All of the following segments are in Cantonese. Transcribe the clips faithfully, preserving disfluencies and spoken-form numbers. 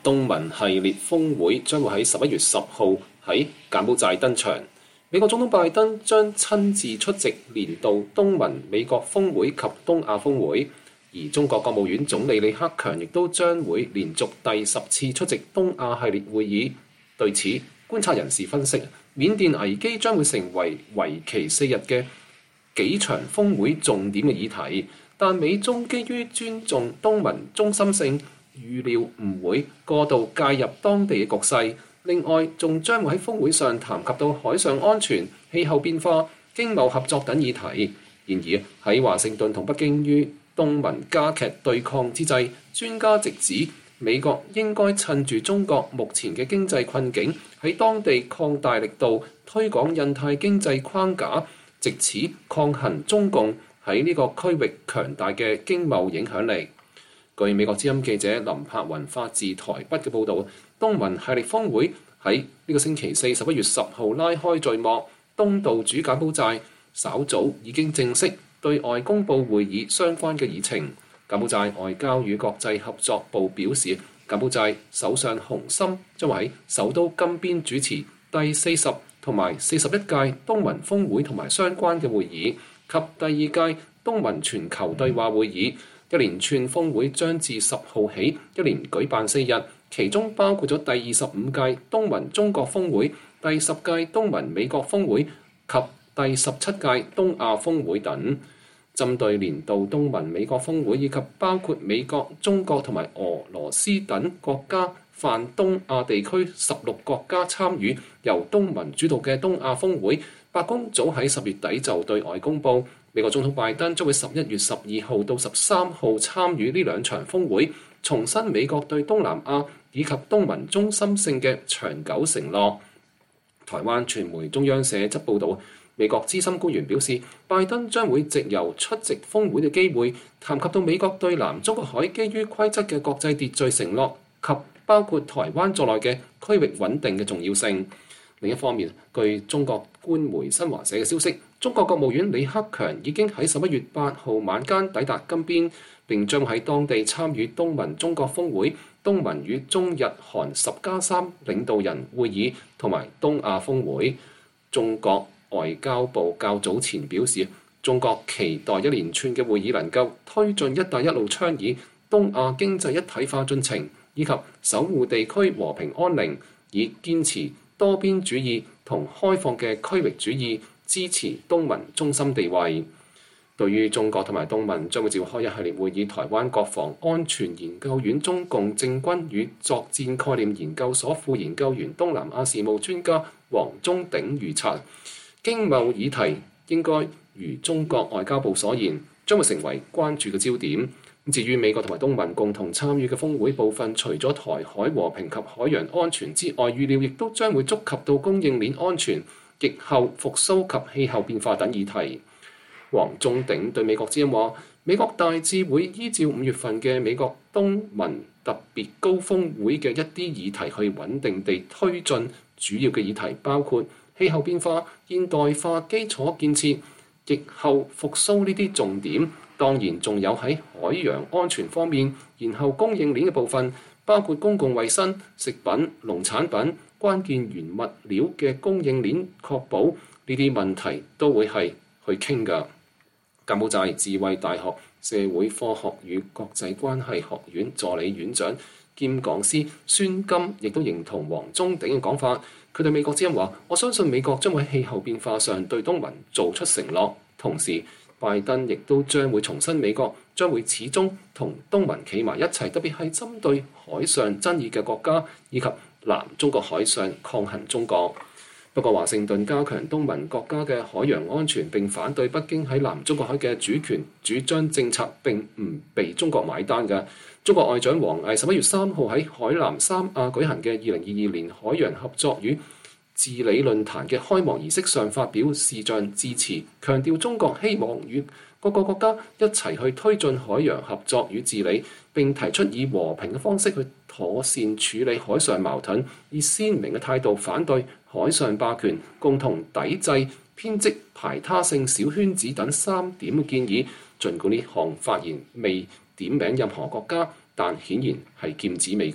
東盟系列峰會將會喺十一月十號喺柬埔寨登場。美國總統拜登將親自出席年度東盟美國峰會及東亞峰會，而中國國務院總理李克強亦都將會連續第十次出席東亞系列會議。對此，觀察人士分析，緬甸危機將會成為為期四日嘅幾場峰會重點嘅議題，但美中基於尊重東盟中心性，預料唔會過度介入當地嘅局勢。另外，仲將會喺峰會上談及到海上安全、氣候變化、經貿合作等議題。然而喺華盛頓同北京於東盟加劇對抗之際，專家直指美國應該趁住中國目前嘅經濟困境，喺當地擴大力度推廣印太經濟框架，藉此抗衡中共喺呢個區域強大嘅經貿影響力。據美國之音記者林柏雲發自台北嘅報導，東盟系列峰會喺呢個星期四十一月十號拉開序幕，東道主柬埔寨稍早已經正式對外公佈會議相關嘅議程。柬埔寨外交與國際合作部表示，柬埔寨首相洪森將會喺首都金邊主持第四十同埋四十一屆東盟峰會同埋相關嘅會議及第二屆東盟全球對話會議。一連串峰會將自十號起一連舉辦四日，其中包括咗第二十五屆東盟中國峰會、第十屆東盟美國峰會及第十七屆東亞峰會等。針對年度東盟美國峰會以及包括美國、中國同埋俄羅斯等國家泛東亞地區十六國家參與由東盟主導嘅東亞峰會，白宮早喺十月底就對外公佈，美國總統拜登將會十一月十二號到十三號參與呢兩場峰會，重申美國對東南亞以及東盟中心性嘅長久承諾。台灣傳媒中央社則報導，美國資深官員表示，拜登將會藉由出席峰會嘅機會，談及到美國對南中國海基於規則嘅國際秩序承諾及包括台灣在內嘅區域穩定嘅重要性。另一方面，據中國官媒新華社嘅消息，中國國務院李克強已經喺十一月八號晚間抵達金邊，並將喺當地參與東盟中國峰會、東盟與中日韓十加三領導人會議同埋東亞峰會。中國外交部較早前表示，中國期待一連串嘅會議能夠推進一帶一路倡議、東亞經濟一體化進程，以及守護地區和平安寧，以堅持多邊主義同開放嘅區域主義，支持東盟中心地位。對於中國同埋東盟將會召開一系列會議，台灣國防安全研究院中共政軍與作戰概念研究所副研究員、東南亞事務專家黃忠鼎預測，經貿議題應該如中國外交部所言，將會成為關注嘅焦點。至於美國同埋東盟共同參與嘅峰會部分，除咗台海和平及海洋安全之外，預料亦都將會觸及到供應鏈安全、疫後復甦及氣候變化等議題。黃忠鼎對美國之音話，美國大致會依照五月份嘅美國東盟特別高峰會嘅一啲議題去穩定地推進主要嘅議題，包括氣候變化、現代化基礎建設、疫後復甦呢啲重點。當然仲有喺海洋安全方面，然後供應鏈嘅部分，包括公共衛生、食品、農產品、關鍵原物料嘅供應鏈確保呢啲問題都會係去傾㗎。柬埔寨智慧大學社會科學與國際關係學院助理院長兼講師孫金亦都認同黃忠鼎嘅講法。佢對美國之音話：我相信美國將會喺氣候變化上對東盟做出承諾，同時拜登亦都將會重申美國將會始終同東盟企埋一齊，特別係針對海上爭議嘅國家以及南中國海上抗衡中國。不過，華盛頓加強東盟國家嘅海洋安全，並反對北京喺南中國海嘅主權主張政策，並唔被中國買單嘅。中國外長王毅十一月三號喺海南三亞舉行嘅二零二二年海洋合作與治理論壇嘅開幕儀式上發表視像致辭，強調中國希望與各個國家一齊去推進海洋合作與治理，並提出以和平嘅方式去妥善處理海上矛盾，以鮮明嘅態度反對海上霸權，共同抵制偏激排他性小圈子等三點嘅建議。儘管呢項發言未點名任何國家，但顯然係劍指美國。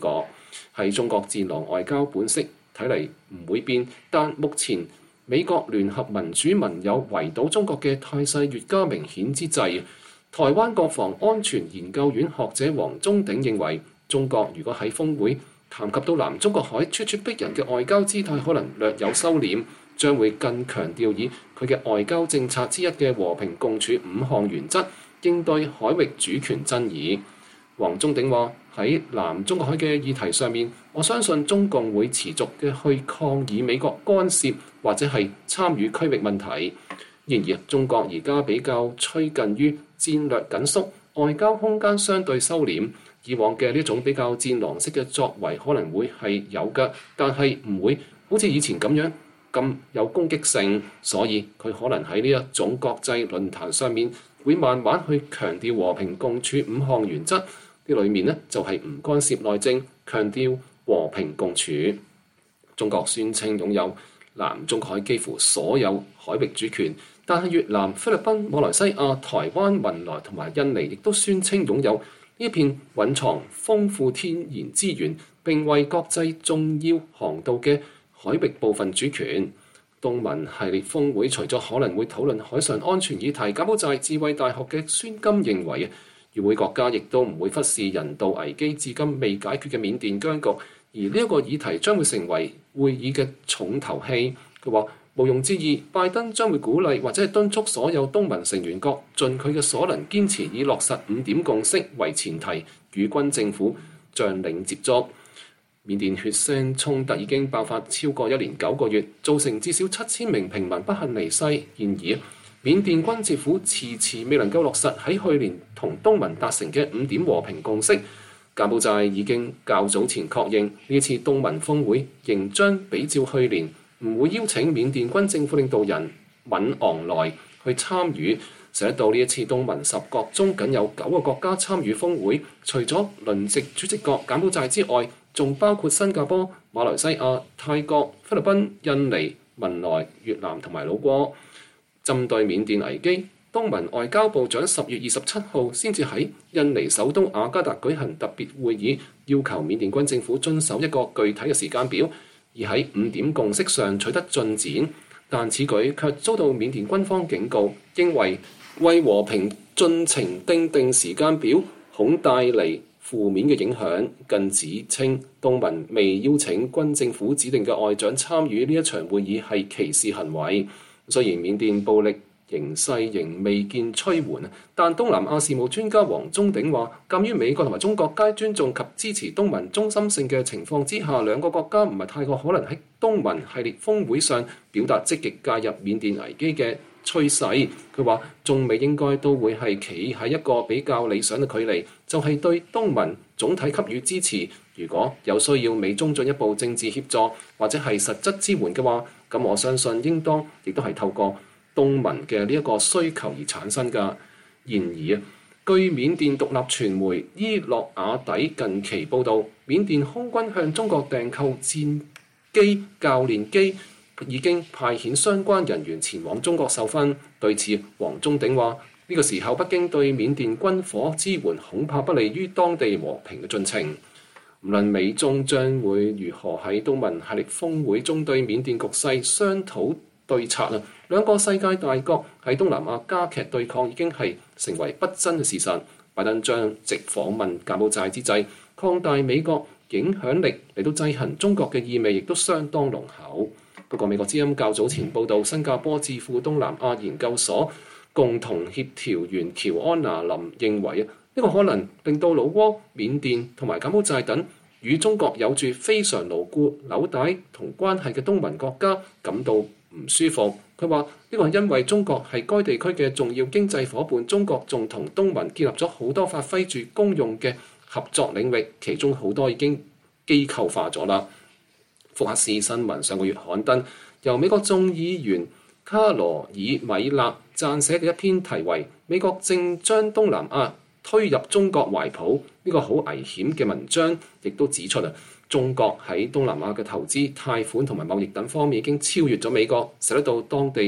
喺中國戰狼外交本色睇嚟唔會變，但目前美國聯合民主盟友圍堵中國嘅態勢越加明顯之際，台灣國防安全研究院學者黃忠鼎認為，中國如果喺峰會談及到南中國海咄咄逼人嘅外交姿態，可能略有收斂，將會更強調以佢嘅外交政策之一嘅和平共處五項原則應對海域主權爭議。黃忠鼎話：喺南中國海嘅議題上面，我相信中共會持續嘅去抗議美國干涉或者係參與區域問題。然而，中國而家比較趨近於戰略緊縮，外交空間相對收斂。以往嘅呢種比較戰狼式嘅作為可能會係有嘅，但係唔會好似以前咁樣咁有攻擊性。所以佢可能喺呢一種國際論壇上面會慢慢去強調和平共處五項原則。呢裏面呢，就係唔干涉內政，強調和平共處。中國宣稱擁有南中國海幾乎所有海域主權，但係越南、菲律賓、馬來西亞、台灣、文萊同埋印尼亦都宣稱擁有呢片蘊藏豐富天然資源並為國際重要航道嘅海域部分主權。東盟系列峰會除咗可能會討論海上安全議題，柬埔寨智慧大學嘅孫金認為，與會國家亦都唔會忽視人道危機至今未解決嘅緬甸僵局，而呢一個議題將會成為會議嘅重頭戲。佢話：毋庸置疑，拜登將會鼓勵或者係敦促所有東盟成員國盡佢嘅所能，堅持以落實五點共識為前提，與軍政府將領接觸。緬甸血腥衝突已經爆發超過一年九個月，造成至少七千名平民不幸離世。然而，緬甸軍政府遲遲未能夠落實喺去年同東盟達成嘅五點和平共識。柬埔寨已經較早前確認，呢次東盟峰會仍將比照去年，唔會邀請緬甸軍政府領導人敏昂萊去參與。寫到呢一次東盟十國中僅有九個國家參與峰會，除咗輪值主席國柬埔寨之外，仲包括新加坡、馬來西亞、泰國、菲律賓、印尼、文萊、越南同埋老撾。針對緬甸危機，東盟外交部長十月二十七號先至喺印尼首都雅加達舉行特別會議，要求緬甸軍政府遵守一個具體嘅時間表，而喺五點共識上取得進展。但此舉卻遭到緬甸軍方警告，認為為和平進程訂定時間表恐帶嚟負面嘅影響，更指稱東盟未邀請軍政府指定嘅外長參與呢一場會議係歧視行為。雖然緬甸暴力形勢仍未見趨緩，但東南亞事務專家黃忠鼎話，鑑於美國同埋中國皆尊重及支持東盟中心性嘅情況之下，兩個國家唔係太過可能喺東盟系列峰會上表達積極介入緬甸危機嘅趨勢。佢話中美應該都會係企喺一個比較理想嘅距離，就係、是、對東盟總體給予支持。如果有需要美中進一步政治協助或者係實質支援嘅話，咁我相信應當亦都係透過東盟嘅呢一個需求而產生㗎。然而啊，據緬甸獨立傳媒伊洛瓦底近期報導，緬甸空軍向中國訂購戰機、教練機，已經派遣相關人員前往中國受訓。對此，黃忠鼎話：呢、這個時候北京對緬甸軍火支援恐怕不利於當地和平嘅進程。無論美中將會如何喺東盟系列峰會中對緬甸局勢商討對策啊，兩個世界大國喺東南亞加劇對抗已經係成為不爭嘅事實。拜登將藉訪問柬埔寨之際，擴大美國影響力嚟到制衡中國嘅意味亦都相當濃厚。不過美國之音較早前報導，新加坡智庫東南亞研究所共同協調員喬安娜林認為啊，呢個可能令到老撾、緬甸同埋柬埔寨等與中國有住非常牢固紐帶同關係嘅東盟國家感到唔舒服。佢話呢個係因為中國係該地區嘅重要經濟夥伴，中國仲同東盟建立咗好多發揮住公用嘅合作領域，其中好多已經機構化咗啦。福克斯新聞上個月刊登由美國眾議員卡羅爾米勒撰寫嘅一篇題為《美國正將東南亞推入中國懷抱》呢個好危險嘅文章，亦都指出啊，中國喺東南亞嘅投資、貸款同埋貿易等方面已經超越咗美國，使得到當地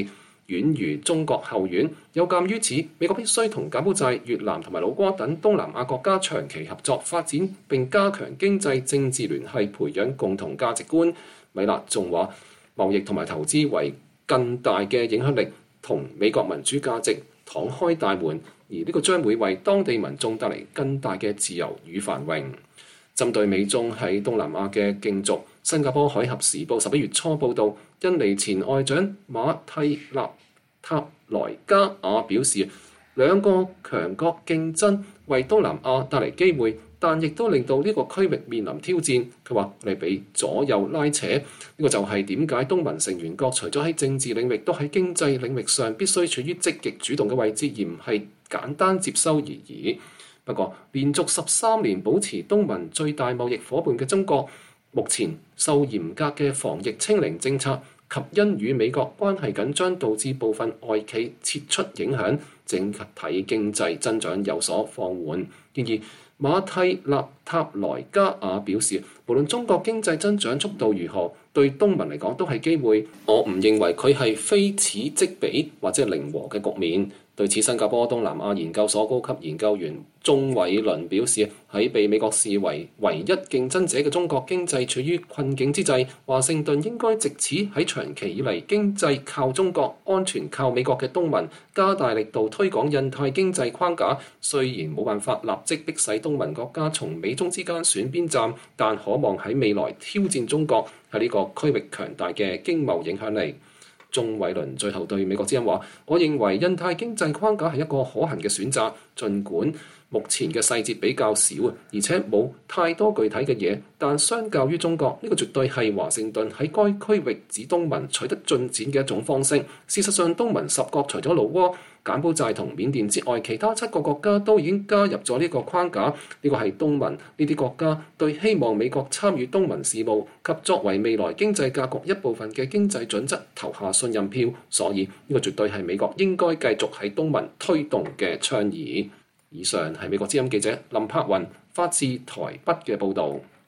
遠於中國後院。有鑑於此，美國必須同柬埔寨、越南同埋老撾等東南亞國家長期合作發展，並加強經濟政治聯繫，培養共同價值觀。米勒仲話，貿易同埋投資為更大嘅影響力，同美國民主價值敞開大門，而呢個將會為當地民眾帶嚟更大嘅自由與繁榮。針對美中喺東南亞嘅競逐，新加坡海峽時報十一月初報導，印尼前外長馬蒂納塔萊加亞表示，兩個強國競爭為東南亞帶嚟機會，但亦都令到呢個區域面臨挑戰。佢話：你被左右拉扯，呢、這個就係點解東盟成員國除咗喺政治領域，都喺經濟領域上必須處於積極主動嘅位置，而唔係簡單接收而已。不過，連續十三年保持東盟最大貿易夥伴嘅中國，目前受嚴格嘅防疫清零政策及因與美國關係緊張導致部分外企撤出影響，整體經濟增長有所放緩。然而，馬蒂納塔萊加亞表示，無論中國經濟增長速度如何，對東盟嚟講都係機會。我唔認為佢係非此即彼或者零和嘅局面。對此，新加坡東南亞研究所高級研究員鍾偉倫表示，喺被美國視為唯一競爭者嘅中國經濟處於困境之際，華盛頓應該藉此喺長期以嚟經濟靠中國、安全靠美國嘅東盟，加大力度推廣印太經濟框架。雖然冇辦法立即迫使東盟國家從美中之間選邊站，但可望喺未來挑戰中國喺呢個區域強大嘅經貿影響力。鍾偉倫最後對美國之音話：我認為印太經濟框架係一個可行嘅選擇，儘管目前嘅細節比較少，而且冇太多具體嘅嘢，但相較於中國，呢個絕對係華盛頓喺該區域指東盟取得進展嘅一種方式。事實上，東盟十國除咗老撾、柬埔寨同緬甸之外，其他七個國家都已經加入咗呢個框架。呢個係東盟呢啲國家對希望美國參與東盟事務及作為未來經濟格局一部分嘅經濟準則投下信任票，所以呢個絕對係美國應該繼續喺東盟推動嘅倡議。以上係美國之音記者林柏雲發自台北嘅報導。